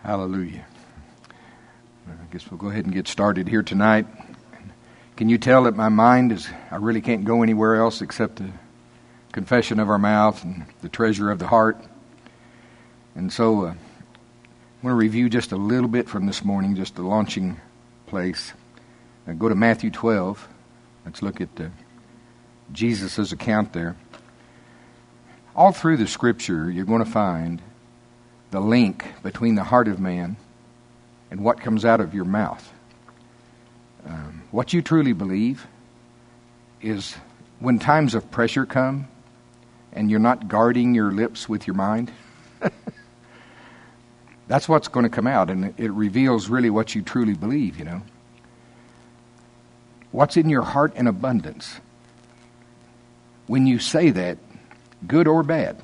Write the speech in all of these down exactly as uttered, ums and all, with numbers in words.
Hallelujah. I guess we'll go ahead and get started here tonight. Can you tell that my mind is, I really can't go anywhere else except the confession of our mouth and the treasure of the heart. And so uh, I want to review just a little bit from this morning, just the launching place. Uh, go to Matthew twelve. Let's look at uh, Jesus' account there. All through the Scripture, you're going to find the link between the heart of man and what comes out of your mouth. Um, what you truly believe is when times of pressure come and you're not guarding your lips with your mind, that's what's going to come out, and it, it reveals really what you truly believe, you know. What's in your heart in abundance. When you say that, good or bad,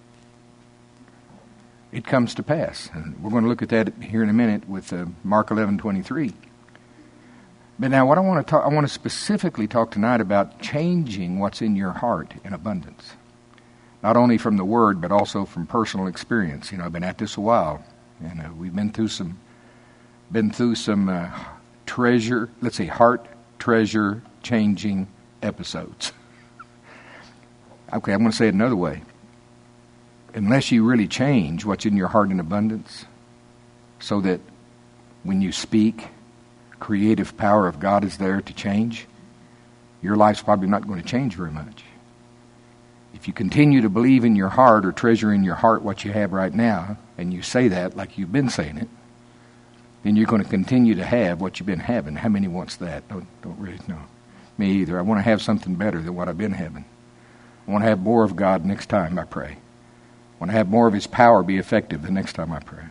it comes to pass. And we're going to look at that here in a minute with uh, Mark eleven twenty-three. But now what I want to talk, I want to specifically talk tonight about changing what's in your heart in abundance. Not only from the Word, but also from personal experience. You know, I've been at this a while, and uh, we've been through some, been through some uh, treasure, let's say heart treasure changing episodes. Okay, I'm going to say it another way. Unless you really change what's in your heart in abundance, so that when you speak, creative power of God is there to change, your life's probably not going to change very much. If you continue to believe in your heart or treasure in your heart what you have right now, and you say that like you've been saying it, then you're going to continue to have what you've been having. How many wants that? Don't, don't really know. Me either. I want to have something better than what I've been having. I want to have more of God next time I pray. I want to have more of His power be effective the next time I pray.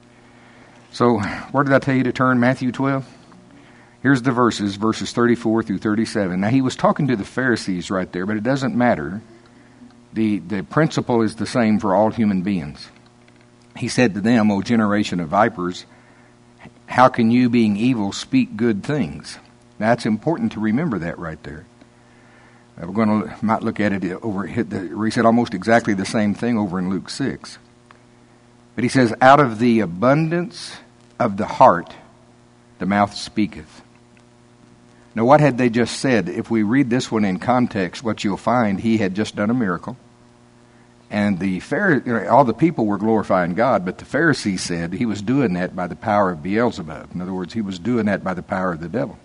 So, where did I tell you to turn? Matthew twelve? Here's the verses, verses thirty-four through thirty-seven. Now, he was talking to the Pharisees right there, but it doesn't matter. The, the principle is the same for all human beings. He said to them, O generation of vipers, how can you, being evil, speak good things? Now, it's important to remember that right there. Uh, we're going to might look at it over, hit the, he said almost exactly the same thing over in Luke six. But he says, out of the abundance of the heart, the mouth speaketh. Now, what had they just said? If we read this one in context, what you'll find, he had just done a miracle. And the Pharisees, you know, all the people were glorifying God, but the Pharisees said he was doing that by the power of Beelzebub. In other words, he was doing that by the power of the devil.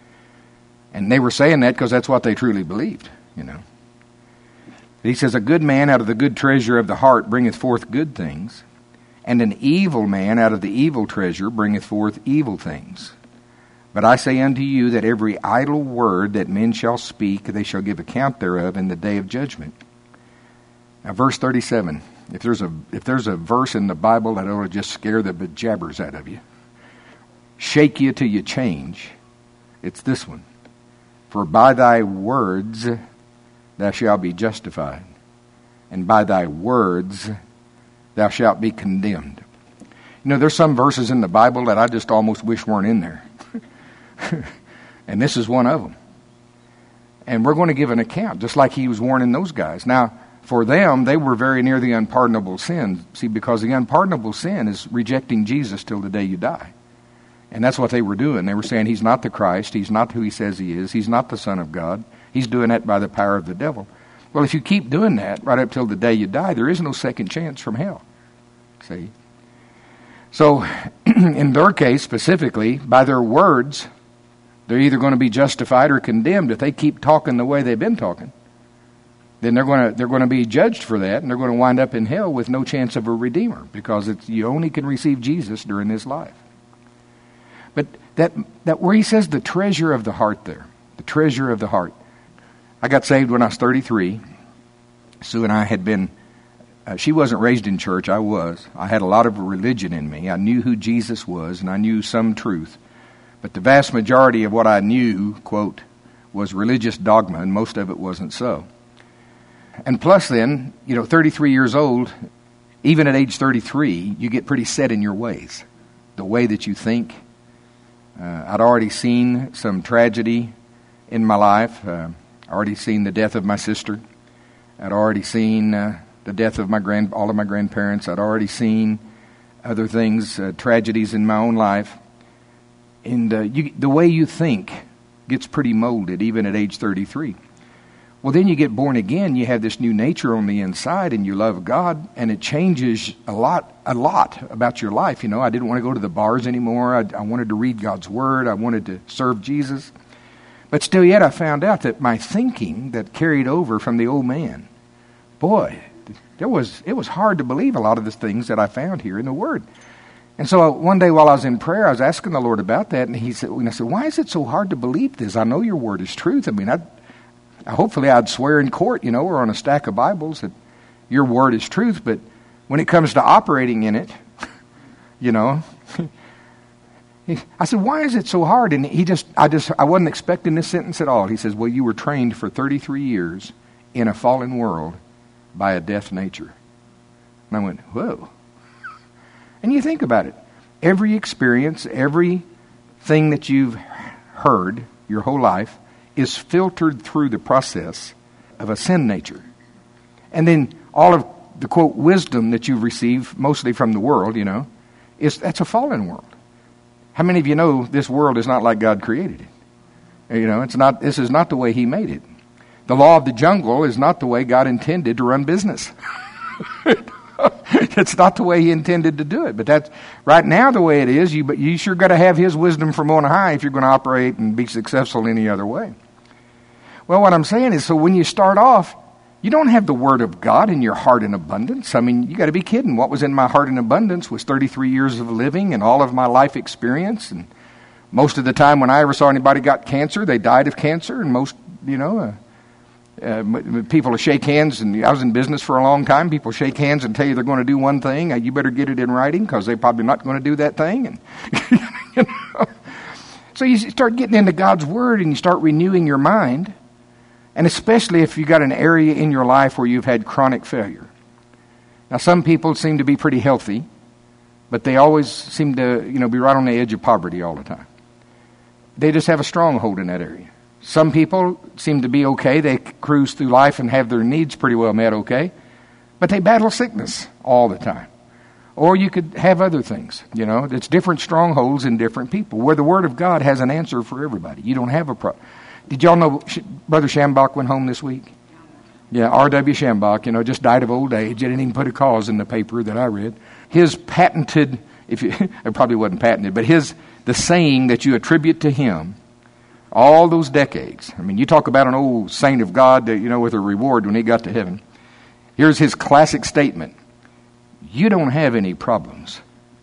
And they were saying that because that's what they truly believed, you know. He says, a good man out of the good treasure of the heart bringeth forth good things, and an evil man out of the evil treasure bringeth forth evil things. But I say unto you that every idle word that men shall speak, they shall give account thereof in the day of judgment. Now, verse thirty-seven. If there's a if there's a verse in the Bible that ought to just scare the bejabbers out of you, shake you till you change, it's this one. For by thy words thou shalt be justified, and by thy words thou shalt be condemned. You know, there's some verses in the Bible that I just almost wish weren't in there. And this is one of them. And we're going to give an account, just like he was warning those guys. Now, for them, they were very near the unpardonable sin. See, because the unpardonable sin is rejecting Jesus till the day you die. And that's what they were doing. They were saying he's not the Christ. He's not who he says he is. He's not the Son of God. He's doing that by the power of the devil. Well, if you keep doing that right up till the day you die, there is no second chance from hell. See? So, in their case specifically, by their words, they're either going to be justified or condemned. If they keep talking the way they've been talking, then they're going to they're going to be judged for that, and they're going to wind up in hell with no chance of a redeemer, because it's, you only can receive Jesus during this life. But that that where he says the treasure of the heart there, the treasure of the heart. I got saved when I was thirty-three. Sue and I had been, uh, she wasn't raised in church, I was. I had a lot of religion in me. I knew who Jesus was, and I knew some truth. But the vast majority of what I knew, quote, was religious dogma, and most of it wasn't so. And plus then, you know, thirty-three years old, even at age thirty-three, you get pretty set in your ways, the way that you think. Uh, I'd already seen some tragedy in my life. Uh, I'd already seen the death of my sister. I'd already seen uh, the death of my grand, all of my grandparents. I'd already seen uh, other things, uh, tragedies in my own life. And uh, you, the way you think gets pretty molded, even at age thirty-three. Well, then you get born again, you have this new nature on the inside, and you love God, and it changes a lot, a lot about your life. You know, I didn't want to go to the bars anymore. I, I wanted to read God's Word. I wanted to serve Jesus. But still yet, I found out that my thinking that carried over from the old man, boy, there was it was hard to believe a lot of the things that I found here in the Word. And so one day while I was in prayer, I was asking the Lord about that, and He said, and I said, why is it so hard to believe this? I know your Word is truth. I mean, I hopefully I'd swear in court, you know, or on a stack of Bibles that your Word is truth, but when it comes to operating in it, you know, I said, why is it so hard? And he just, I just, I wasn't expecting this sentence at all. He says, well, you were trained for thirty-three years in a fallen world by a death nature. And I went, whoa. And you think about it. Every experience, everything that you've heard your whole life is filtered through the process of a sin nature. And then all of the, quote, wisdom that you've received, mostly from the world, you know, is that's a fallen world. How many of you know this world is not like God created it? You know, it's not. This is not the way He made it. The law of the jungle is not the way God intended to run business. It's not the way He intended to do it. But that's right now the way it is. You, but you sure got to have His wisdom from on high if you're going to operate and be successful any other way. Well, what I'm saying is, so when you start off, you don't have the Word of God in your heart in abundance. I mean, you got to be kidding. What was in my heart in abundance was thirty-three years of living and all of my life experience. And most of the time when I ever saw anybody got cancer, they died of cancer. And most, you know, uh, uh, people shake hands. And I was in business for a long time. People shake hands and tell you they're going to do one thing. Uh, you better get it in writing because they're probably not going to do that thing. And you know? So you start getting into God's Word and you start renewing your mind. And especially if you've got an area in your life where you've had chronic failure. Now, some people seem to be pretty healthy, but they always seem to, you know, be right on the edge of poverty all the time. They just have a stronghold in that area. Some people seem to be okay. They cruise through life and have their needs pretty well met okay, but they battle sickness all the time. Or you could have other things, you know. It's different strongholds in different people, where the Word of God has an answer for everybody. You don't have a problem. Did y'all know Brother Schambach went home this week? Yeah, R W Schambach, you know, just died of old age. They didn't even put a cause in the paper that I read. His patented, if you, it probably wasn't patented, but his, the saying that you attribute to him, all those decades. I mean, you talk about an old saint of God, that, you know, with a reward when he got to heaven. Here's his classic statement. You don't have any problems.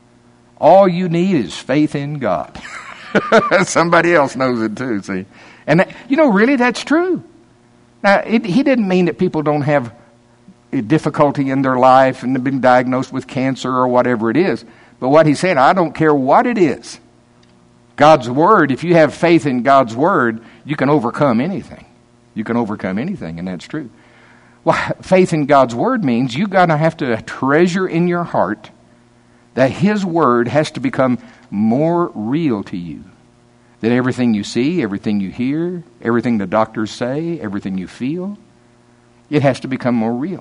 All you need is faith in God. Somebody else knows it too, see. And, that, you know, really, that's true. Now, it, he didn't mean that people don't have a difficulty in their life and have been diagnosed with cancer or whatever it is. But what he said, I don't care what it is. God's Word, if you have faith in God's Word, you can overcome anything. You can overcome anything, and that's true. Well, faith in God's Word means you got to have to treasure in your heart that His Word has to become more real to you. That everything you see, everything you hear, everything the doctors say, everything you feel, it has to become more real.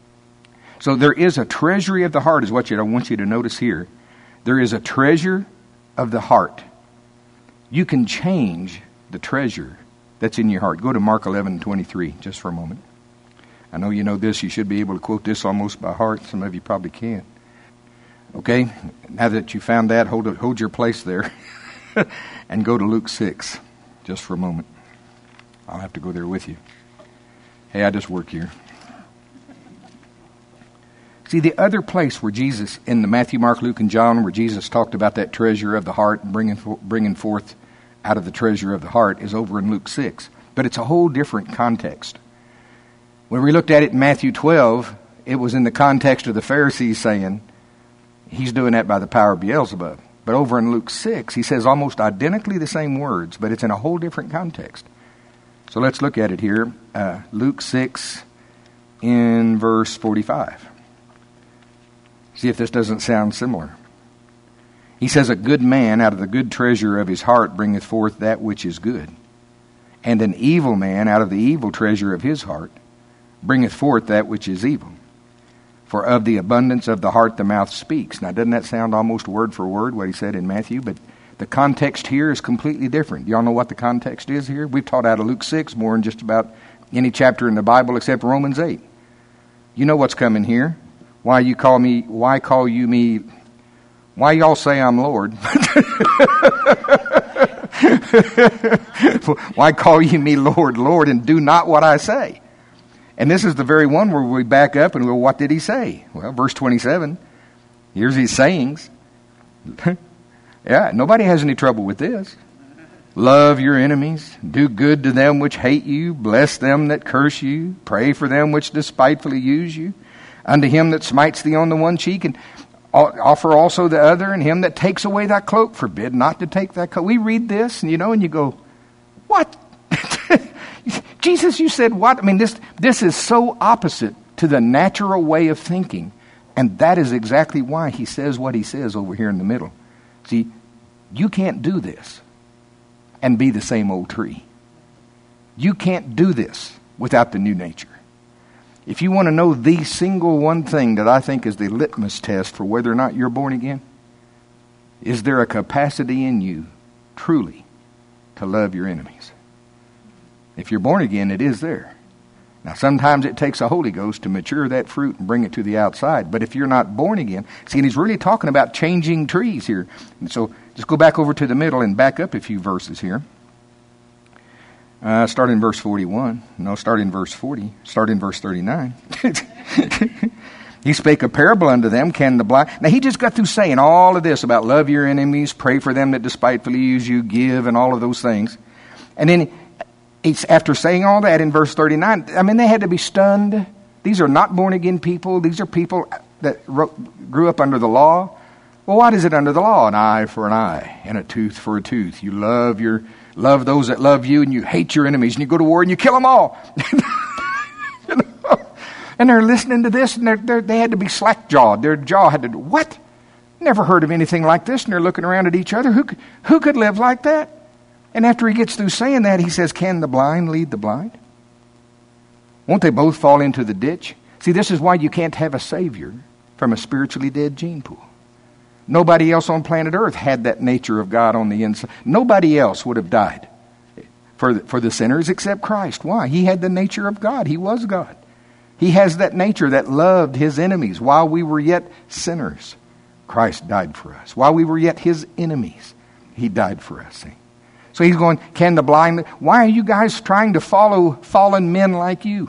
So there is a treasury of the heart, is what you, I want you to notice here. There is a treasure of the heart. You can change the treasure that's in your heart. Go to Mark eleven twenty-three just for a moment. I know you know this. You should be able to quote this almost by heart. Some of you probably can. Okay? Now that you found that, hold, hold your place there. And go to Luke six, just for a moment. I'll have to go there with you. Hey, I just work here. See, the other place where Jesus, in the Matthew, Mark, Luke, and John, where Jesus talked about that treasure of the heart and bringing, bringing forth out of the treasure of the heart, is over in Luke six. But it's a whole different context. When we looked at it in Matthew twelve, it was in the context of the Pharisees saying, he's doing that by the power of Beelzebub. But over in Luke six, he says almost identically the same words, but it's in a whole different context. So let's look at it here. Uh, Luke six in verse forty-five. See if this doesn't sound similar. He says, a good man out of the good treasure of his heart bringeth forth that which is good. And an evil man out of the evil treasure of his heart bringeth forth that which is evil. For of the abundance of the heart the mouth speaks. Now, doesn't that sound almost word for word what he said in Matthew? But the context here is completely different. Y'all know what the context is here? We've taught out of Luke six more than just about any chapter in the Bible except Romans eight. You know what's coming here. Why you call me, why call you me, why y'all say I'm Lord? Why call you me Lord, Lord, and do not what I say? And this is the very one where we back up and, well, what did he say? Well, verse twenty-seven, here's his sayings. Yeah, nobody has any trouble with this. Love your enemies, do good to them which hate you, bless them that curse you, pray for them which despitefully use you. Unto him that smites thee on the one cheek, and offer also the other, and him that takes away thy cloak, forbid not to take thy cloak. We read this, and you know, and you go, what? Jesus, you said what? I mean, this this is so opposite to the natural way of thinking. And that is exactly why he says what he says over here in the middle. See, you can't do this and be the same old tree. You can't do this without the new nature. If you want to know the single one thing that I think is the litmus test for whether or not you're born again, is there a capacity in you truly to love your enemies? If you're born again, it is there. Now, sometimes it takes a Holy Ghost to mature that fruit and bring it to the outside. But if you're not born again, see, and he's really talking about changing trees here. And so just go back over to the middle and back up a few verses here. Uh, start in verse forty-one. No, start in verse forty. Start in verse thirty-nine. He spake a parable unto them, can the blind... Now, he just got through saying all of this about love your enemies, pray for them that despitefully use you, give, and all of those things. And then... It's after saying all that in verse thirty-nine, I mean, they had to be stunned. These are not born-again people. These are people that wrote, grew up under the law. Well, what is it under the law? An eye for an eye and a tooth for a tooth. You love your love those that love you, and you hate your enemies, and you go to war and you kill them all. You know? And they're listening to this, and they're, they're, they had to be slack-jawed. Their jaw had to do, what? Never heard of anything like this. And they're looking around at each other. Who could, who could live like that? And after he gets through saying that, he says, can the blind lead the blind? Won't they both fall into the ditch? See, this is why you can't have a Savior from a spiritually dead gene pool. Nobody else on planet Earth had that nature of God on the inside. Nobody else would have died for the, for the sinners except Christ. Why? He had the nature of God. He was God. He has that nature that loved his enemies while we were yet sinners. Christ died for us. While we were yet his enemies, he died for us. See? So he's going, can the blind... Why are you guys trying to follow fallen men like you?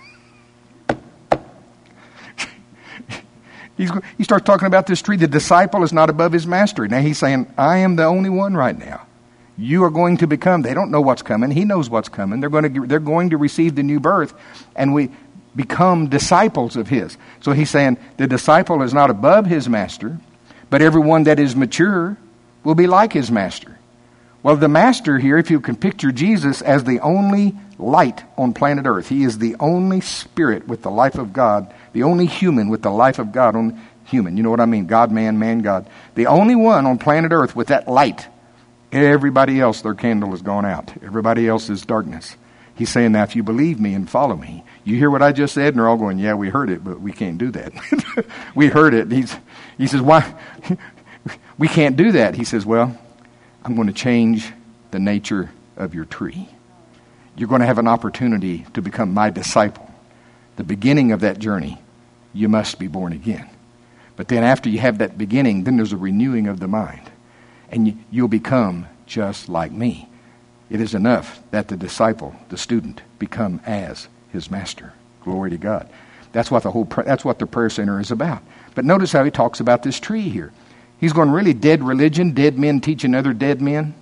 he's, he starts talking about this tree. The disciple is not above his master. Now he's saying, I am the only one right now. You are going to become... They don't know what's coming. He knows what's coming. They're going to, they're going to receive the new birth. And we become disciples of his. So he's saying, the disciple is not above his master, but everyone that is mature will be like his master. Well, the master here, if you can picture Jesus as the only light on planet Earth, he is the only spirit with the life of God, the only human with the life of God on human. You know what I mean? God, man, man, God. The only one on planet Earth with that light. Everybody else, their candle has gone out. Everybody else is darkness. He's saying, now, if you believe me and follow me, you hear what I just said? And they're all going, yeah, we heard it, but we can't do that. We heard it. He's, he says, why? We can't do that. He says, well, I'm going to change the nature of your tree. You're going to have an opportunity to become my disciple. The beginning of that journey, you must be born again. But then after you have that beginning, then there's a renewing of the mind. And you, you'll become just like me. It is enough that the disciple, the student, become as his master. Glory to God. That's what the whole that's what the prayer center is about. But notice how he talks about this tree here. He's going, really, dead religion, dead men teaching other dead men?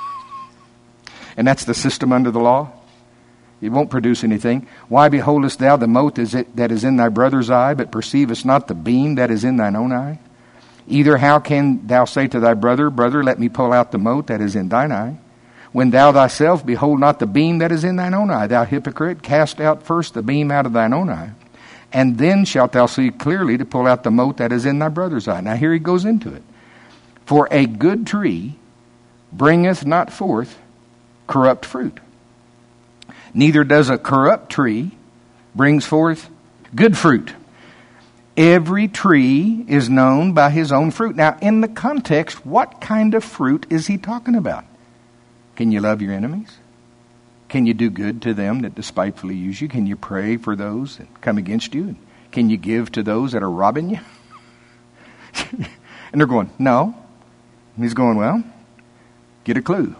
And that's the system under the law? It won't produce anything. Why beholdest thou the mote that is in thy brother's eye, but perceivest not the beam that is in thine own eye? Either how can thou say to thy brother, Brother, let me pull out the mote that is in thine eye, when thou thyself behold not the beam that is in thine own eye? Thou hypocrite, cast out first the beam out of thine own eye, and then shalt thou see clearly to pull out the mote that is in thy brother's eye. Now here he goes into it. For a good tree bringeth not forth corrupt fruit. Neither does a corrupt tree brings forth good fruit. Every tree is known by his own fruit. Now, in the context, what kind of fruit is he talking about? Can you love your enemies? Can you do good to them that despitefully use you? Can you pray for those that come against you? Can you give to those that are robbing you? And they're going, no. And he's going, well, get a clue.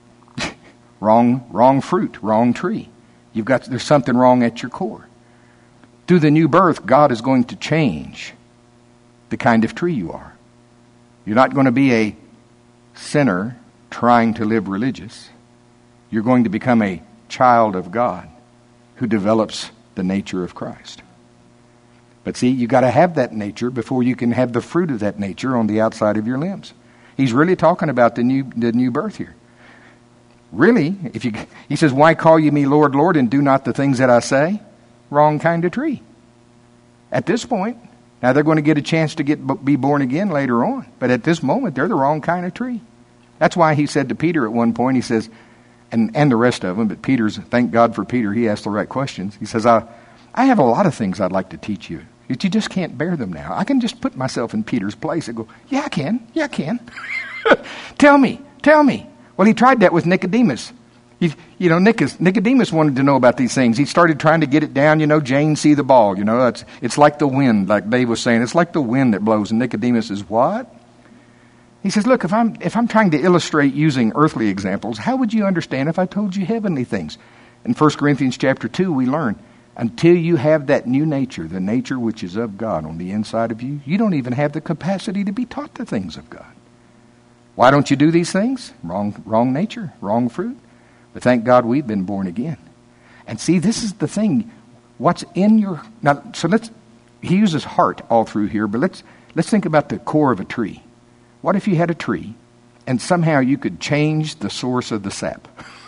wrong, wrong fruit, wrong tree. You've got, there's something wrong at your core. Through the new birth, God is going to change the kind of tree you are. You're not going to be a sinner trying to live religious. You're going to become a child of God who develops the nature of Christ. But see, you got to have that nature before you can have the fruit of that nature on the outside of your limbs. He's really talking about the new the new birth here. Really, if you he says, "Why call you me Lord, Lord, and do not the things that I say?" Wrong kind of tree. At this point, now they're going to get a chance to get be born again later on. But at this moment, they're the wrong kind of tree. That's why he said to Peter at one point, he says, and, and the rest of them, but Peter's, thank God for Peter, he asked the right questions. He says, I, I have a lot of things I'd like to teach you, but you just can't bear them now. I can just put myself in Peter's place and go, yeah, I can. Yeah, I can. Tell me. Tell me. Well, he tried that with Nicodemus. He, you know, Nicodemus wanted to know about these things. He started trying to get it down, you know, Jane, see the ball. You know, it's, it's like the wind, like Dave was saying. It's like the wind that blows. And Nicodemus says, what? He says, look, if I'm if I'm trying to illustrate using earthly examples, how would you understand if I told you heavenly things? In First Corinthians chapter two, we learn, until you have that new nature, the nature which is of God on the inside of you, you don't even have the capacity to be taught the things of God. Why don't you do these things? Wrong, wrong nature, wrong fruit. But thank God we've been born again. And see, this is the thing. What's in your... Now, so let's... He uses heart all through here, but let's let's think about the core of a tree. What if you had a tree and somehow you could change the source of the sap?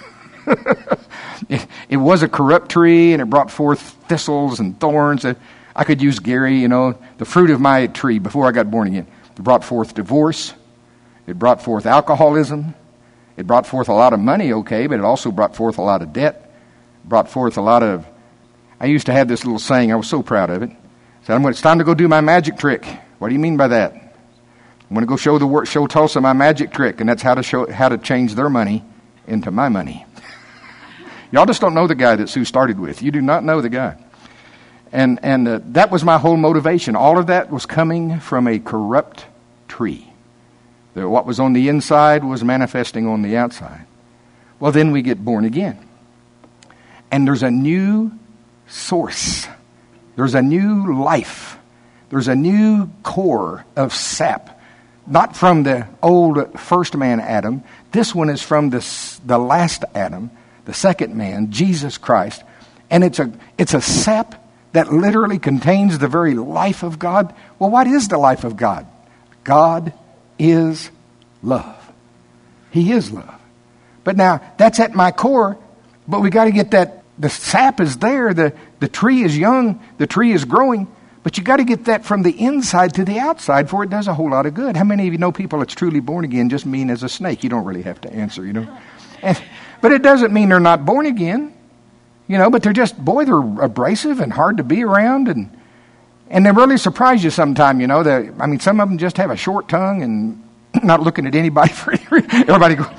it, it was a corrupt tree and it brought forth thistles and thorns. I could use Gary, you know, the fruit of my tree before I got born again. It brought forth divorce. It brought forth alcoholism. It brought forth a lot of money, okay, but it also brought forth a lot of debt. It brought forth a lot of... I used to have this little saying. I was so proud of it. I said, it's time to go do my magic trick. What do you mean by that? I'm going to go show the show Tulsa my magic trick, and that's how to show how to change their money into my money. Y'all just don't know the guy that Sue started with. You do not know the guy. And and uh, that was my whole motivation. All of that was coming from a corrupt tree. The, what was on the inside was manifesting on the outside. Well, then we get born again. And there's a new source. There's a new life. There's a new core of sap. Not from the old first man, Adam. This one is from the, the last Adam, the second man, Jesus Christ. And it's a it's a sap that literally contains the very life of God. Well, what is the life of God? God is love. He is love. But now, that's at my core, but we got to get that, the sap is there, the, the tree is young, the tree is growing, but you got to get that from the inside to the outside for it does a whole lot of good. How many of you know people that's truly born again just mean as a snake? You don't really have to answer, you know. And, but it doesn't mean they're not born again, you know, but they're just, boy, they're abrasive and hard to be around, and and they really surprise you sometime, you know. The, I mean, some of them just have a short tongue and not looking at anybody. For everybody go,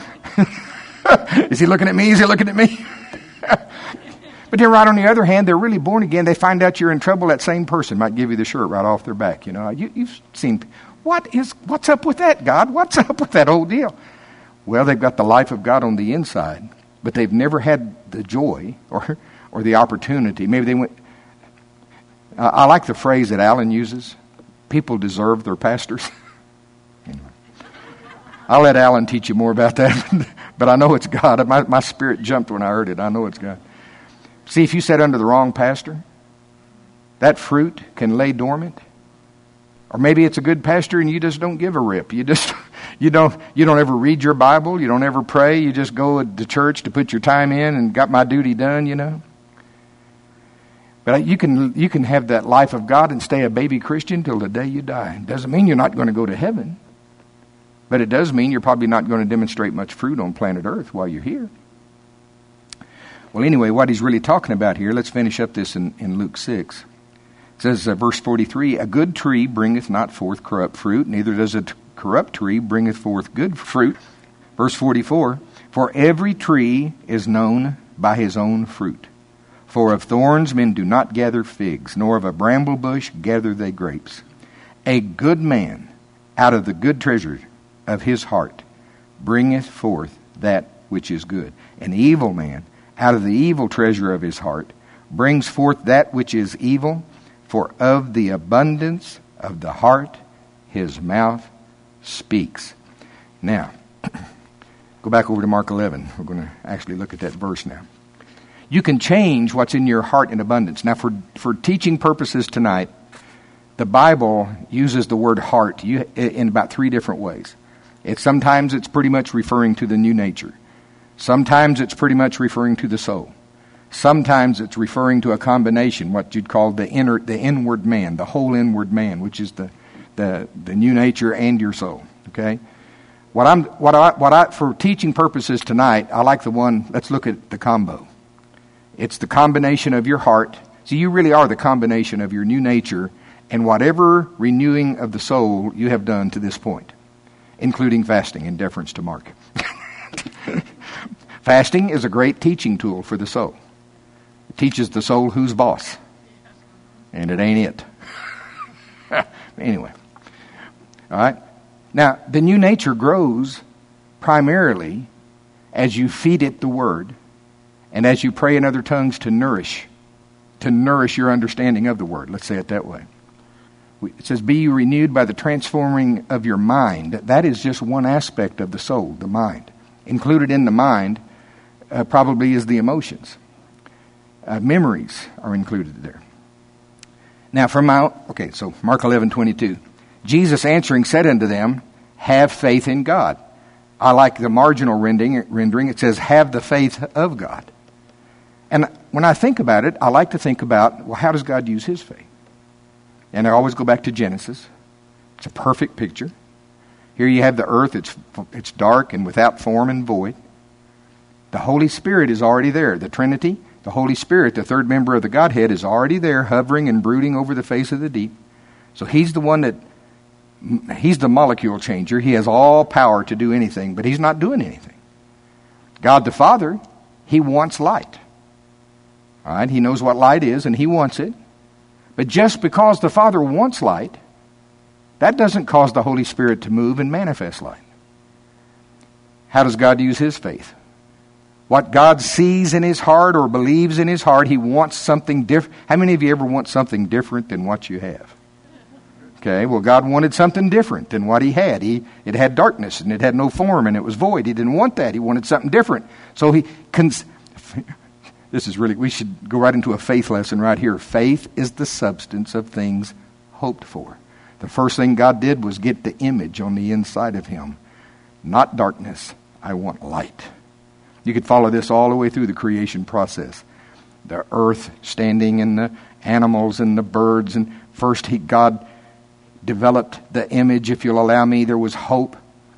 is he looking at me? Is he looking at me? But then right on the other hand, they're really born again. They find out you're in trouble. That same person might give you the shirt right off their back. You know, you, you've seen, what is, what's up with that, God? What's up with that whole deal? Well, they've got the life of God on the inside, but they've never had the joy or or the opportunity. Maybe they went, uh, I like the phrase that Alan uses, people deserve their pastors. Anyway, I'll let Alan teach you more about that, but I know it's God. My, my spirit jumped when I heard it. I know it's God. See, if you sat under the wrong pastor, that fruit can lay dormant. Or maybe it's a good pastor and you just don't give a rip. You just you don't you don't ever read your Bible, you don't ever pray, you just go to church to put your time in and got my duty done, you know. But you can you can have that life of God and stay a baby Christian till the day you die. It doesn't mean you're not going to go to heaven. But it does mean you're probably not going to demonstrate much fruit on planet Earth while you're here. Well, anyway, what he's really talking about here, let's finish up this in, in Luke six. It says, uh, verse forty-three, a good tree bringeth not forth corrupt fruit, neither does a t- corrupt tree bringeth forth good fruit. Verse forty-four, for every tree is known by his own fruit. For of thorns men do not gather figs, nor of a bramble bush gather they grapes. A good man out of the good treasure of his heart bringeth forth that which is good. An evil man out of the evil treasure of his heart brings forth that which is evil, for of the abundance of the heart his mouth speaks. Now, go back over to Mark eleven. We're going to actually look at that verse now. You can change what's in your heart in abundance. Now, for, for teaching purposes tonight, the Bible uses the word heart in about three different ways. It, sometimes it's pretty much referring to the new nature. Sometimes it's pretty much referring to the soul. Sometimes it's referring to a combination, what you'd call the inner, the inward man, the whole inward man, which is the, the, the new nature and your soul. Okay? What I'm, what I, what I, for teaching purposes tonight, I like the one, let's look at the combo. It's the combination of your heart. See, you really are the combination of your new nature and whatever renewing of the soul you have done to this point, including fasting in deference to Mark. Fasting is a great teaching tool for the soul. It teaches the soul who's boss. And it ain't it. Anyway. All right. Now, the new nature grows primarily as you feed it the Word and as you pray in other tongues to nourish, to nourish your understanding of the Word. Let's say it that way. It says, be you renewed by the transforming of your mind. That is just one aspect of the soul, the mind. Included in the mind uh, probably is the emotions. Uh, memories are included there. Now from Mount, okay, so Mark eleven twenty-two. Jesus answering said unto them, have faith in God. I like the marginal rendering, rendering. It says, have the faith of God. And when I think about it, I like to think about, well, how does God use his faith? And I always go back to Genesis. It's a perfect picture. Here you have the earth. It's it's dark and without form and void. The Holy Spirit is already there. The Trinity, the Holy Spirit, the third member of the Godhead, is already there, hovering and brooding over the face of the deep. So he's the one that, he's the molecule changer. He has all power to do anything, but he's not doing anything. God the Father, he wants light. All right, he knows what light is, and he wants it. But just because the Father wants light, that doesn't cause the Holy Spirit to move and manifest light. How does God use his faith? What God sees in his heart or believes in his heart, he wants something different. How many of you ever want something different than what you have? Okay, well, God wanted something different than what he had. He, it had darkness and it had no form and it was void. He didn't want that. He wanted something different. So he... Cons- This is really, we should go right into a faith lesson right here. Faith is the substance of things hoped for. The first thing God did was get the image on the inside of him. Not darkness. I want light. You could follow this all the way through the creation process. The earth standing and the animals and the birds. And first he, God developed the image. If you'll allow me, there was hope.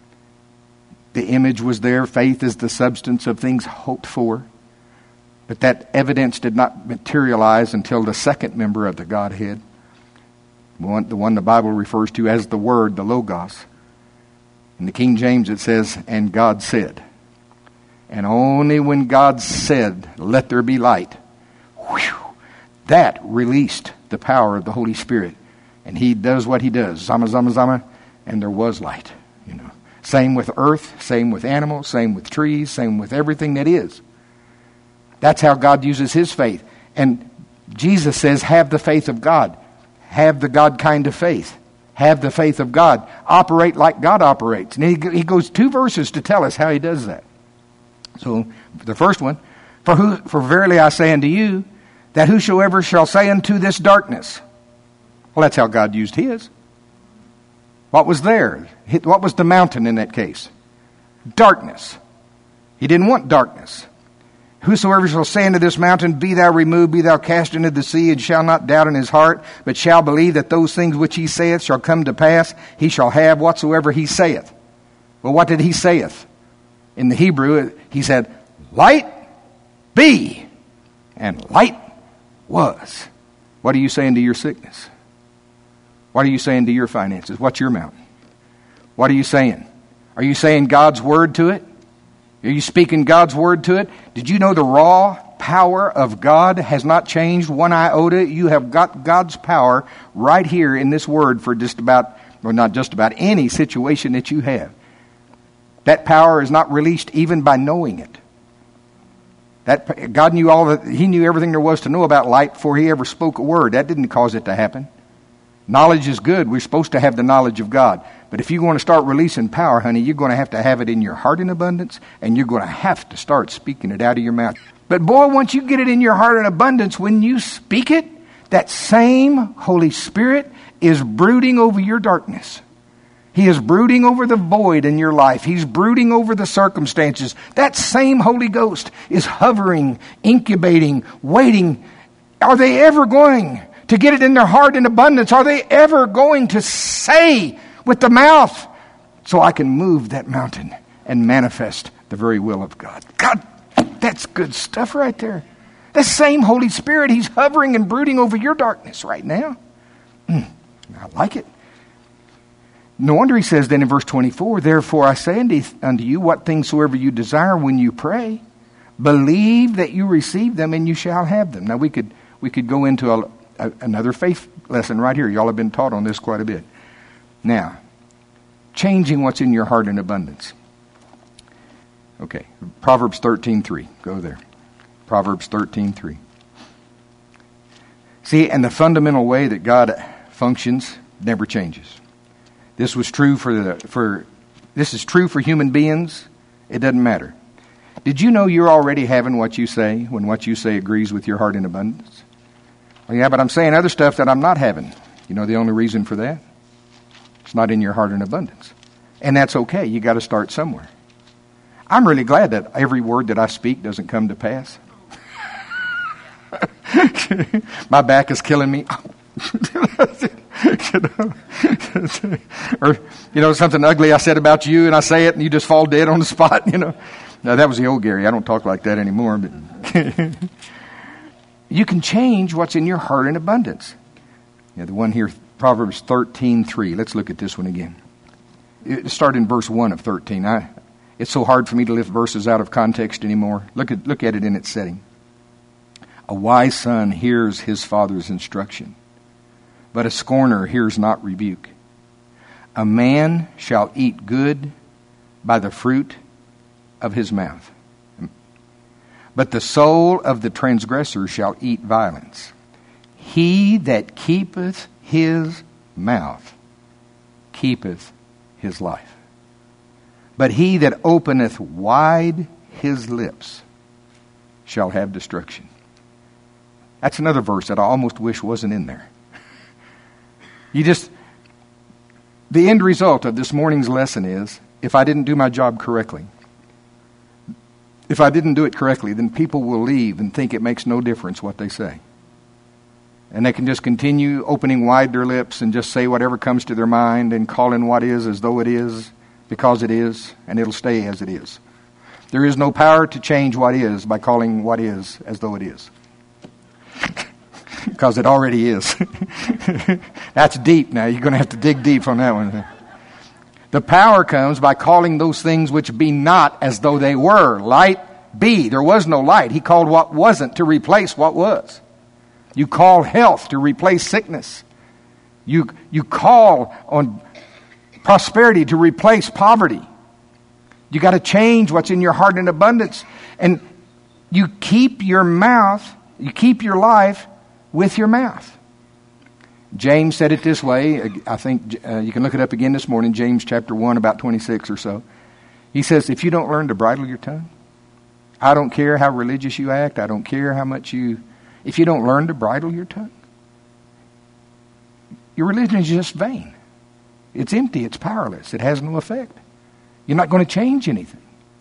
The image was there. Faith is the substance of things hoped for. But that evidence did not materialize until the second member of the Godhead, the one, the one the Bible refers to as the Word, the Logos. In the King James it says, and God said. And only when God said, let there be light, whew, that released the power of the Holy Spirit. And he does what he does, zama, zama, zama, and there was light. You know, same with earth, same with animals, same with trees, same with everything that is. That's how God uses his faith. And Jesus says, have the faith of God. Have the God kind of faith. Have the faith of God. Operate like God operates. And he, he goes two verses to tell us how he does that. So, the first one, for, who, for verily I say unto you, that whosoever shall say unto this darkness. Well, that's how God used his. What was there? What was the mountain in that case? Darkness. He didn't want darkness. Whosoever shall say unto this mountain, be thou removed, be thou cast into the sea, and shall not doubt in his heart, but shall believe that those things which he saith shall come to pass, he shall have whatsoever he saith. Well, what did he saith? In the Hebrew, he said, light be, and light was. What are you saying to your sickness? What are you saying to your finances? What's your mountain? What are you saying? Are you saying God's word to it? Are you speaking God's word to it? Did you know the raw power of God has not changed one iota? You have got God's power right here in this word for just about, or not just about, any situation that you have. That power is not released even by knowing it. That God knew all that, He knew everything there was to know about light before He ever spoke a word. That didn't cause it to happen. Knowledge is good. We're supposed to have the knowledge of God. But if you want to start releasing power, honey, you're going to have to have it in your heart in abundance, and you're going to have to start speaking it out of your mouth. But boy, once you get it in your heart in abundance, when you speak it, that same Holy Spirit is brooding over your darkness. He is brooding over the void in your life. He's brooding over the circumstances. That same Holy Ghost is hovering, incubating, waiting. Are they ever going to get it in their heart in abundance? Are they ever going to say with the mouth, so I can move that mountain and manifest the very will of God? God, that's good stuff right there. The same Holy Spirit, He's hovering and brooding over your darkness right now. Mm, I like it. No wonder He says then in verse twenty-four, therefore I say unto you, what things soever you desire when you pray, believe that you receive them and you shall have them. Now we could we could go into a, a, another faith lesson right here. Y'all have been taught on this quite a bit. Now, changing what's in your heart in abundance. Okay, Proverbs thirteen three. Go there. Proverbs thirteen three. See, and the fundamental way that God functions never changes. This was true for the for this is true for human beings. It doesn't matter. Did you know you're already having what you say when what you say agrees with your heart in abundance? Well, yeah, but I'm saying other stuff that I'm not having. You know the only reason for that? It's not in your heart in abundance. And that's okay. You got to start somewhere. I'm really glad that every word that I speak doesn't come to pass. My back is killing me. You know? Or, you know, something ugly I said about you and I say it and you just fall dead on the spot, you know. No, that was the old Gary. I don't talk like that anymore. But you can change what's in your heart in abundance. Yeah, the one here, Proverbs thirteen three. Let's look at this one again. It started in verse one of thirteen. I, it's so hard for me to lift verses out of context anymore. Look at look at it in its setting. A wise son hears his father's instruction, but a scorner hears not rebuke. A man shall eat good by the fruit of his mouth, but the soul of the transgressor shall eat violence. He that keepeth his mouth keepeth his life, but he that openeth wide his lips shall have destruction. That's another verse that I almost wish wasn't in there. You just, the end result of this morning's lesson is, if I didn't do my job correctly, if I didn't do it correctly, then people will leave and think it makes no difference what they say. And they can just continue opening wide their lips and just say whatever comes to their mind and calling what is as though it is, because it is, and it'll stay as it is. There is no power to change what is by calling what is as though it is. Because it already is. That's deep now. You're going to have to dig deep on that one. The power comes by calling those things which be not as though they were. Light be. There was no light. He called what wasn't to replace what was. You call health to replace sickness. You, you call on prosperity to replace poverty. You got to change what's in your heart in abundance. And you keep your mouth, you keep your life with your mouth. James said it this way. I think uh, you can look it up again this morning. James chapter one, about twenty-six or so. He says, if you don't learn to bridle your tongue, I don't care how religious you act. I don't care how much you... If you don't learn to bridle your tongue, your religion is just vain. It's empty. It's powerless. It has no effect. You're not going to change anything.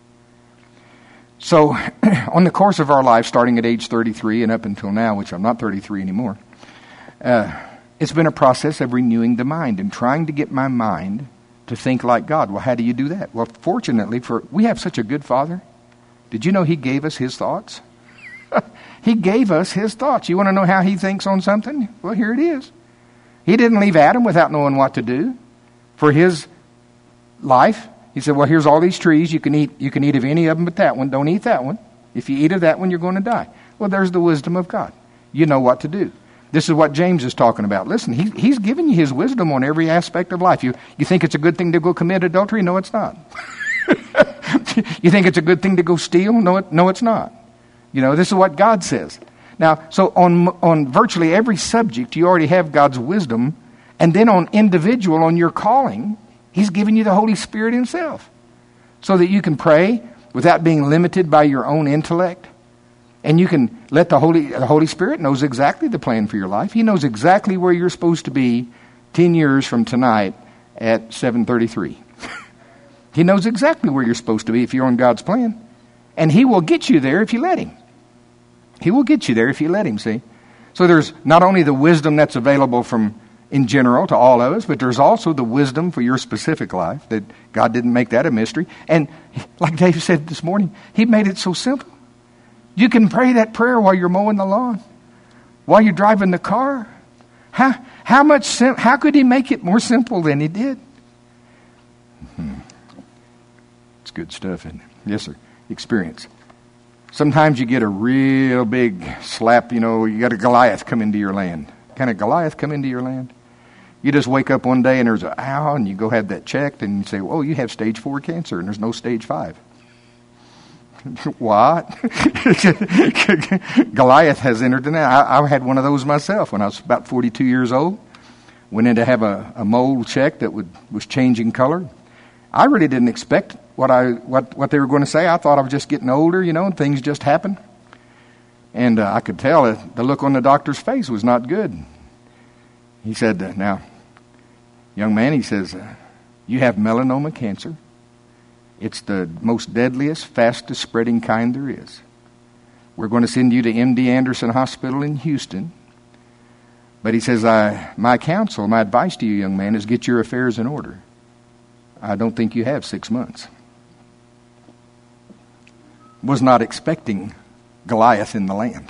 So, on the course of our life, starting at age thirty-three and up until now, which I'm not thirty-three anymore, uh, it's been a process of renewing the mind and trying to get my mind to think like God. Well, how do you do that? Well, fortunately, for we have such a good Father. Did you know He gave us His thoughts? He gave us his thoughts. You want to know how he thinks on something? Well, here it is. He didn't leave Adam without knowing what to do for his life. He said, well, here's all these trees. You can eat, you can eat of any of them but that one. Don't eat that one. If you eat of that one, you're going to die. Well, there's the wisdom of God. You know what to do. This is what James is talking about. Listen, he, he's giving you his wisdom on every aspect of life. You, you think it's a good thing to go commit adultery? No, it's not. You think it's a good thing to go steal? No, it, no, it's not. You know, this is what God says. Now, so on on virtually every subject, you already have God's wisdom. And then on individual, on your calling, he's given you the Holy Spirit himself. So that you can pray without being limited by your own intellect. And you can let the Holy the Holy Spirit knows exactly the plan for your life. He knows exactly where you're supposed to be ten years from tonight at seven thirty-three. He knows exactly where you're supposed to be if you're on God's plan. And he will get you there if you let him. He will get you there if you let him, see. So there's not only the wisdom that's available from in general to all of us, but there's also the wisdom for your specific life, that God didn't make that a mystery. And like Dave said this morning, he made it so simple. You can pray that prayer while you're mowing the lawn, while you're driving the car. How, how much, sim- how could he make it more simple than he did? Hmm. It's good stuff, isn't it? Yes, sir. Experience. Sometimes you get a real big slap, you know, you got a Goliath come into your land. Can a Goliath come into your land? You just wake up one day and there's a ow, and you go have that checked, and you say, oh, you have stage four cancer, and there's no stage five. What? Goliath has entered in that. I, I had one of those myself when I was about forty-two years old. Went in to have a, a mole check that would, was changing color. I really didn't expect what I what, what they were going to say. I thought I was just getting older, you know, and things just happened. And uh, I could tell that the look on the doctor's face was not good. He said, uh, now, young man, he says, uh, you have melanoma cancer. It's the most deadliest, fastest spreading kind there is. We're going to send you to M D Anderson Hospital in Houston. But he says, I, my counsel, my advice to you, young man, is get your affairs in order. I don't think you have six months. Was not expecting Goliath in the land.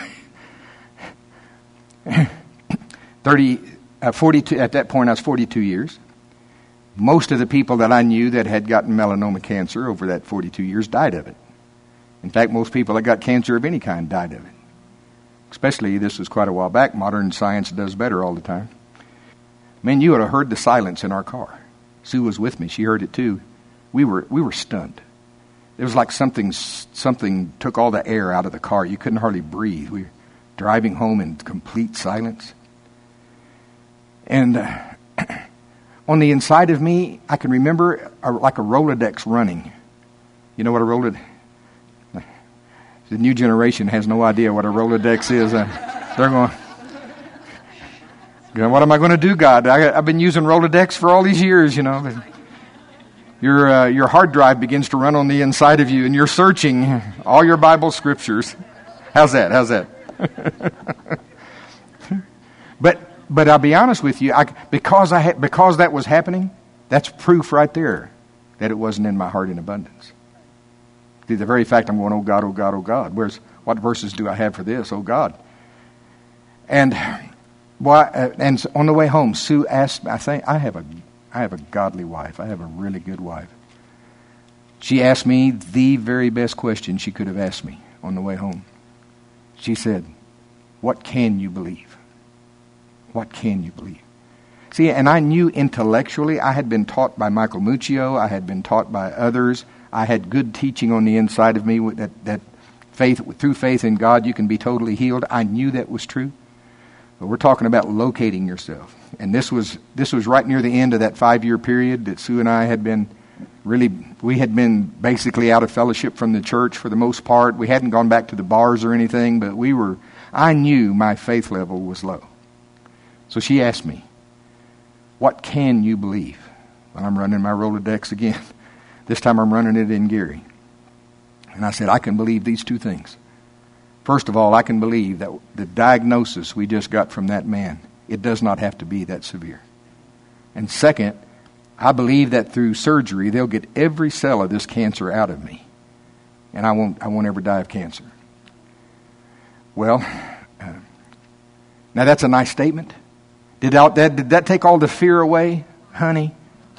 Thirty, uh, forty-two. At that point, I was forty-two years. Most of the people that I knew that had gotten melanoma cancer over that forty-two years died of it. In fact, most people that got cancer of any kind died of it. Especially, this was quite a while back. Modern science does better all the time. Man, you would have heard the silence in our car. Sue was with me. She heard it too. We were we were stunned. It was like something something took all the air out of the car. You couldn't hardly breathe. We were driving home in complete silence. And uh, on the inside of me, I can remember a, like a Rolodex running. You know what a Rolodex? The new generation has no idea what a Rolodex is. Uh, they're going, what am I going to do, God? I, I've been using Rolodex for all these years, you know. Your uh, your hard drive begins to run on the inside of you, and you're searching all your Bible scriptures. How's that? How's that? but but I'll be honest with you, I, because I ha- because that was happening, that's proof right there that it wasn't in my heart in abundance. The very fact I'm going, oh God, oh God, oh God. Where's what verses do I have for this? Oh God. And why? Uh, and on the way home, Sue asked me. I think I have a, I have a godly wife. I have a really good wife. She asked me the very best question she could have asked me on the way home. She said, "What can you believe? What can you believe?" See, and I knew intellectually. I had been taught by Michael Muccio. I had been taught by others. I had good teaching on the inside of me that, that faith, through faith in God, you can be totally healed. I knew that was true. But we're talking about locating yourself. And this was this was right near the end of that five-year period that Sue and I had been really, we had been basically out of fellowship from the church for the most part. We hadn't gone back to the bars or anything, but we were, I knew my faith level was low. So she asked me, what can you believe? Well, I'm running my Rolodex again. This time I'm running it in Gary. And I said, I can believe these two things. First of all, I can believe that the diagnosis we just got from that man, it does not have to be that severe. And second, I believe that through surgery, they'll get every cell of this cancer out of me. And I won't, I won't ever die of cancer. Well, uh, now that's a nice statement. Did that, did that take all the fear away, honey?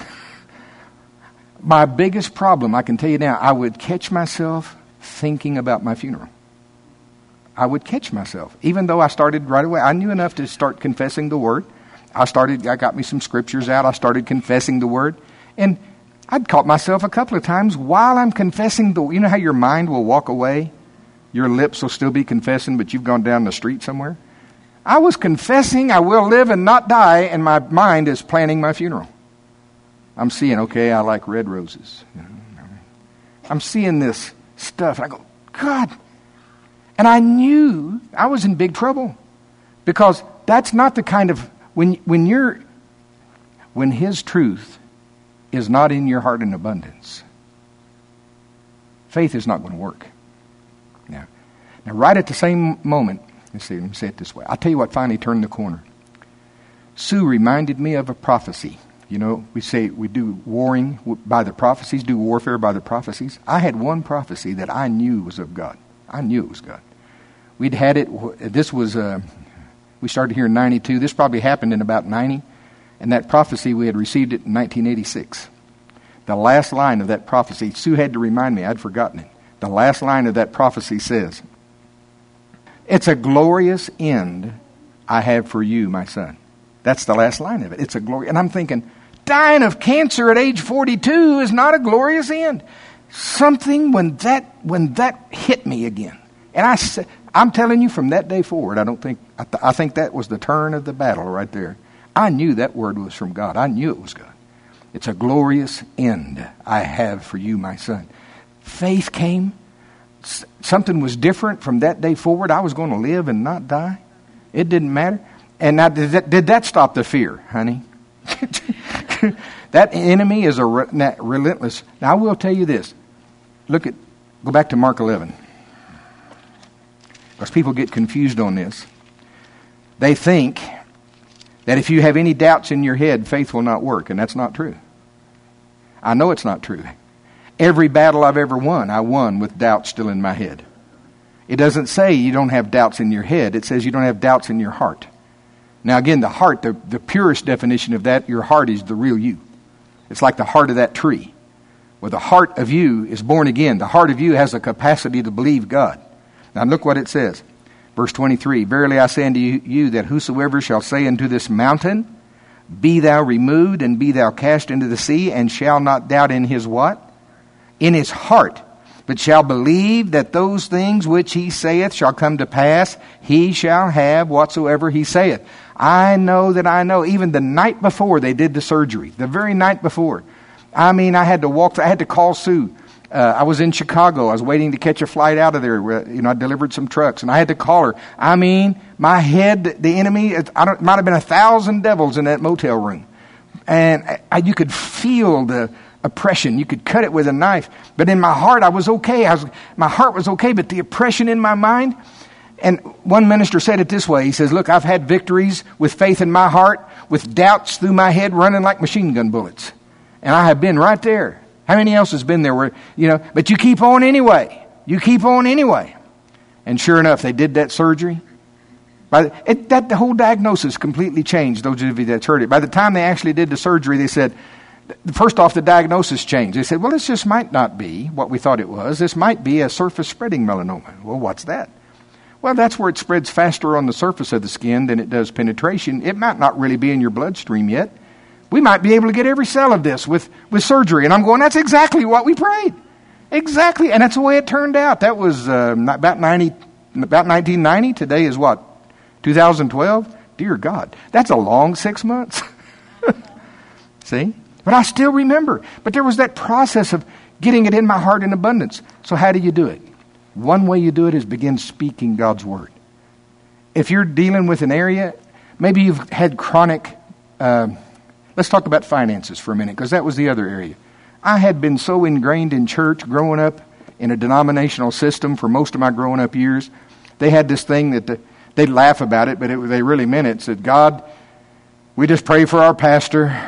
My biggest problem, I can tell you now, I would catch myself thinking about my funeral. I would catch myself, even though I started right away. I knew enough to start confessing the word. I started, I got me some scriptures out. I started confessing the word. And I'd caught myself a couple of times while I'm confessing the, you know how your mind will walk away? Your lips will still be confessing, but you've gone down the street somewhere. I was confessing I will live and not die, and my mind is planning my funeral. I'm seeing, okay, I like red roses. I'm seeing this stuff. I go, God. And I knew I was in big trouble. Because that's not the kind of, when when you're, when His truth is not in your heart in abundance, faith is not going to work. Now, now right at the same moment, let's see, let me say it this way. I'll tell you what finally turned the corner. Sue reminded me of a prophecy. You know, we say we do warring by the prophecies, do warfare by the prophecies. I had one prophecy that I knew was of God. I knew it was God. We'd had it, this was, uh, we started here in ninety-two. This probably happened in about ninety. And that prophecy, we had received it in nineteen eighty-six. The last line of that prophecy, Sue had to remind me, I'd forgotten it. The last line of that prophecy says, "It's a glorious end I have for you, my son." That's the last line of it. It's a glory. And I'm thinking, dying of cancer at age forty-two is not a glorious end. Something when that when that hit me again, and I said, I'm telling you, from that day forward, I don't think I, th- I think that was the turn of the battle right there. I knew that word was from God. I knew it was God. It's a glorious end I have for you, my son. Faith came. S- something was different from that day forward. I was going to live and not die. It didn't matter. And now, did that, did that stop the fear, honey? That enemy is a re- relentless. Now, I will tell you this. Look at, go back to Mark eleven. Because people get confused on this. They think that if you have any doubts in your head, faith will not work. And that's not true. I know it's not true. Every battle I've ever won, I won with doubts still in my head. It doesn't say you don't have doubts in your head. It says you don't have doubts in your heart. Now again, the heart, the, the purest definition of that, your heart is the real you. It's like the heart of that tree. Well, the heart of you is born again. The heart of you has a capacity to believe God. Now look what it says. Verse twenty-three, "Verily I say unto you that whosoever shall say unto this mountain, Be thou removed, and be thou cast into the sea, and shall not doubt in his" what? "In his heart, but shall believe that those things which he saith shall come to pass, he shall have whatsoever he saith." I know that I know, even the night before they did the surgery, the very night before, I mean, I had to walk, I had to call Sue. Uh, I was in Chicago. I was waiting to catch a flight out of there. You know, I delivered some trucks, and I had to call her. I mean, my head, the enemy, I don't, it might have been a thousand devils in that motel room. And I, I, you could feel the oppression. You could cut it with a knife. But in my heart, I was okay. I was, my heart was okay, but the oppression in my mind. And one minister said it this way. He says, "Look, I've had victories with faith in my heart, with doubts through my head running like machine gun bullets. And I have been right there." How many else has been there where, you know, but you keep on anyway. You keep on anyway. And sure enough, they did that surgery. By the, it, that the whole diagnosis completely changed, those of you that's heard it. By the time they actually did the surgery, they said, first off, the diagnosis changed. They said, well, this just might not be what we thought it was. This might be a surface spreading melanoma. Well, what's that? Well, that's where it spreads faster on the surface of the skin than it does penetration. It might not really be in your bloodstream yet. We might be able to get every cell of this with, with surgery. And I'm going, that's exactly what we prayed. Exactly. And that's the way it turned out. That was uh, about ninety, about nineteen ninety. Today is what? two thousand twelve? Dear God. That's a long six months. See? But I still remember. But there was that process of getting it in my heart in abundance. So how do you do it? One way you do it is begin speaking God's word. If you're dealing with an area, maybe you've had chronic... Uh, Let's talk about finances for a minute, because that was the other area. I had been so ingrained in church, growing up in a denominational system for most of my growing up years. They had this thing that the, they'd laugh about it, but it, they really meant it. Said, "God, we just pray for our pastor.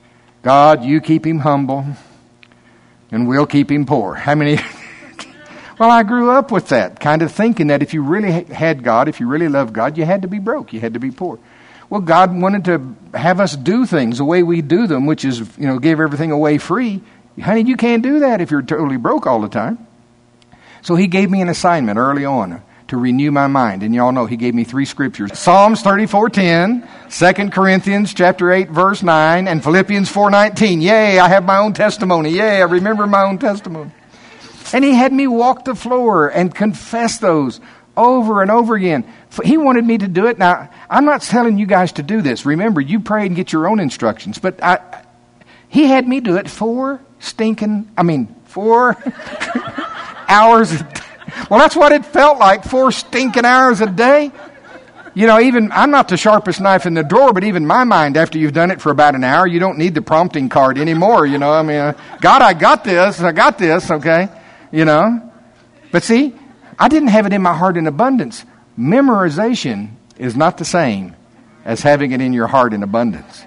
God, you keep him humble, and we'll keep him poor." How many? Well, I grew up with that, kind of thinking that if you really had God, if you really loved God, you had to be broke, you had to be poor. Well, God wanted to have us do things the way we do them, which is, you know, give everything away free. Honey, you can't do that if you're totally broke all the time. So he gave me an assignment early on to renew my mind. And y'all know he gave me three scriptures. Psalms thirty-four ten, Second Corinthians chapter eight, verse nine, and Philippians four nineteen. Yay, I have my own testimony. Yay, I remember my own testimony. And he had me walk the floor and confess those over and over again. He wanted me to do it. Now, I'm not telling you guys to do this. Remember, you pray and get your own instructions. But I, he had me do it four stinking, I mean, four hours a day. Well, that's what it felt like, four stinking hours a day. You know, even, I'm not the sharpest knife in the drawer, but even my mind, after you've done it for about an hour, you don't need the prompting card anymore, you know. I mean, uh, God, I got this, I got this, okay, you know. But see, I didn't have it in my heart in abundance. Memorization is not the same as having it in your heart in abundance.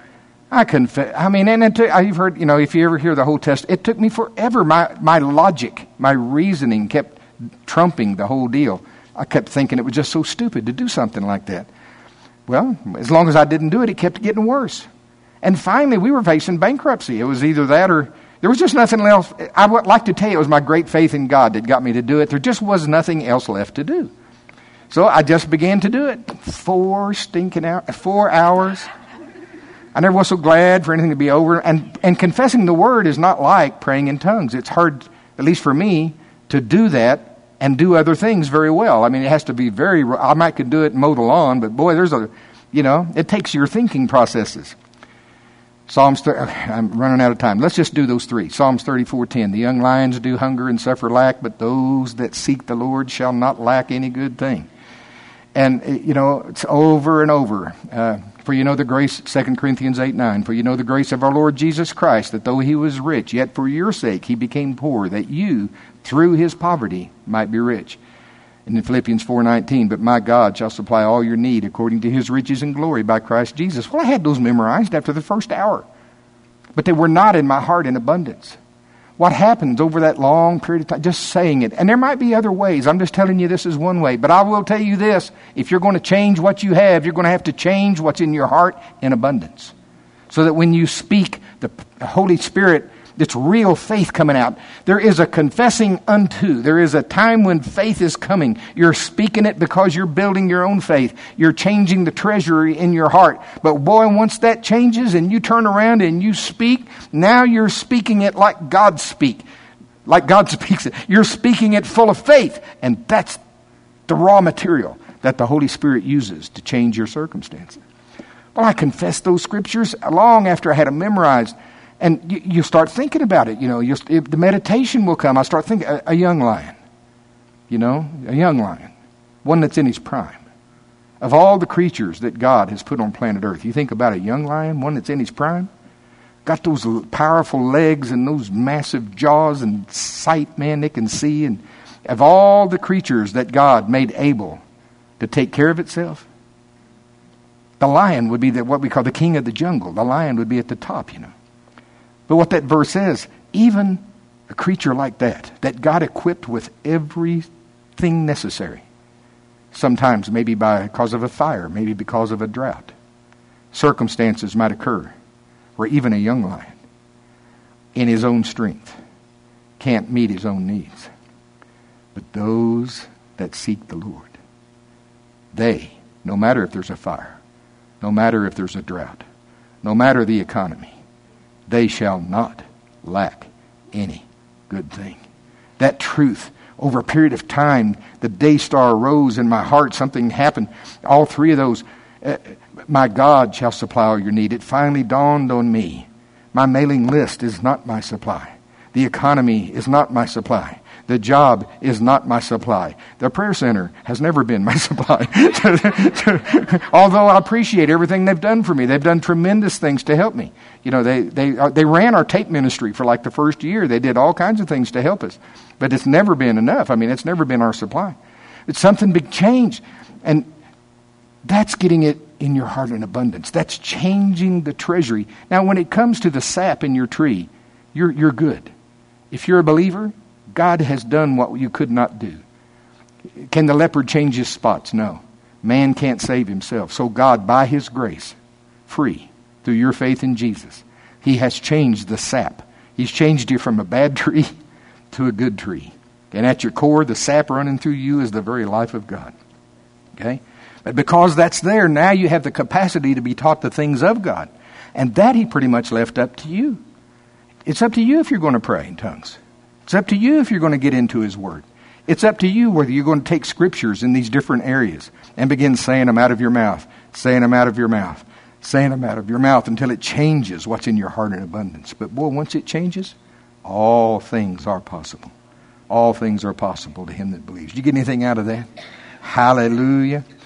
I confess. I mean, and it took, I've heard, you know, if you ever hear the whole test, it took me forever. My my logic, my reasoning kept trumping the whole deal. I kept thinking it was just so stupid to do something like that. Well, as long as I didn't do it, it kept getting worse. And finally, we were facing bankruptcy. It was either that or there was just nothing else. I would like to tell you it was my great faith in God that got me to do it. There just was nothing else left to do. So I just began to do it. Four stinking hours, four hours. I never was so glad for anything to be over. And, and confessing the word is not like praying in tongues. It's hard, at least for me, to do that and do other things very well. I mean, it has to be very, I might could do it and mow the lawn, but boy, there's a, you know, it takes your thinking processes. Psalms, I'm running out of time. Let's just do those three. Psalms thirty-four ten. The young lions do hunger and suffer lack, but those that seek the Lord shall not lack any good thing. And, you know, it's over and over. Uh, for you know the grace, Second Corinthians eight nine. For you know the grace of our Lord Jesus Christ, that though he was rich, yet for your sake he became poor, that you, through his poverty, might be rich. And in Philippians four nineteen, but my God shall supply all your need according to his riches and glory by Christ Jesus. Well, I had those memorized after the first hour, but they were not in my heart in abundance. What happens over that long period of time? Just saying it. And there might be other ways. I'm just telling you this is one way. But I will tell you this. If you're going to change what you have, you're going to have to change what's in your heart in abundance. So that when you speak, the Holy Spirit, it's real faith coming out. There is a confessing unto. There is a time when faith is coming. You're speaking it because you're building your own faith. You're changing the treasury in your heart. But boy, once that changes and you turn around and you speak, now you're speaking it like God speak. Like God speaks it. You're speaking it full of faith. And that's the raw material that the Holy Spirit uses to change your circumstances. Well, I confessed those scriptures long after I had them memorized. And you, you start thinking about it, you know, you, the meditation will come. I start thinking, a, a young lion, you know, a young lion, one that's in his prime. Of all the creatures that God has put on planet Earth, you think about a young lion, one that's in his prime, got those powerful legs and those massive jaws and sight, man, they can see. And of all the creatures that God made able to take care of itself, the lion would be the, what we call the king of the jungle. The lion would be at the top, you know. But what that verse says, even a creature like that, that God equipped with everything necessary, sometimes maybe by cause of a fire, maybe because of a drought, circumstances might occur where even a young lion, in his own strength, can't meet his own needs. But those that seek the Lord, they, no matter if there's a fire, no matter if there's a drought, no matter the economy, they shall not lack any good thing. That truth, over a period of time, the day star rose in my heart. Something happened. All three of those, uh, my God shall supply all your need. It finally dawned on me. My mailing list is not my supply. The economy is not my supply. The job is not my supply. The prayer center has never been my supply. Although I appreciate everything they've done for me. They've done tremendous things to help me. You know, they they uh, they ran our tape ministry for like the first year. They did all kinds of things to help us. But it's never been enough. I mean, it's never been our supply. It's something big changed. And that's getting it in your heart in abundance. That's changing the treasury. Now, when it comes to the sap in your tree, you're you're good. If you're a believer, God has done what you could not do. Can the leopard change his spots? No. Man can't save himself. So God, by His grace, free, through your faith in Jesus, He has changed the sap. He's changed you from a bad tree to a good tree. And at your core, the sap running through you is the very life of God. Okay? But because that's there, now you have the capacity to be taught the things of God. And that He pretty much left up to you. It's up to you if you're going to pray in tongues. It's up to you if you're going to get into His Word. It's up to you whether you're going to take scriptures in these different areas and begin saying them out of your mouth, saying them out of your mouth, saying them out of your mouth until it changes what's in your heart in abundance. But boy, once it changes, all things are possible. All things are possible to him that believes. Did you get anything out of that? Hallelujah.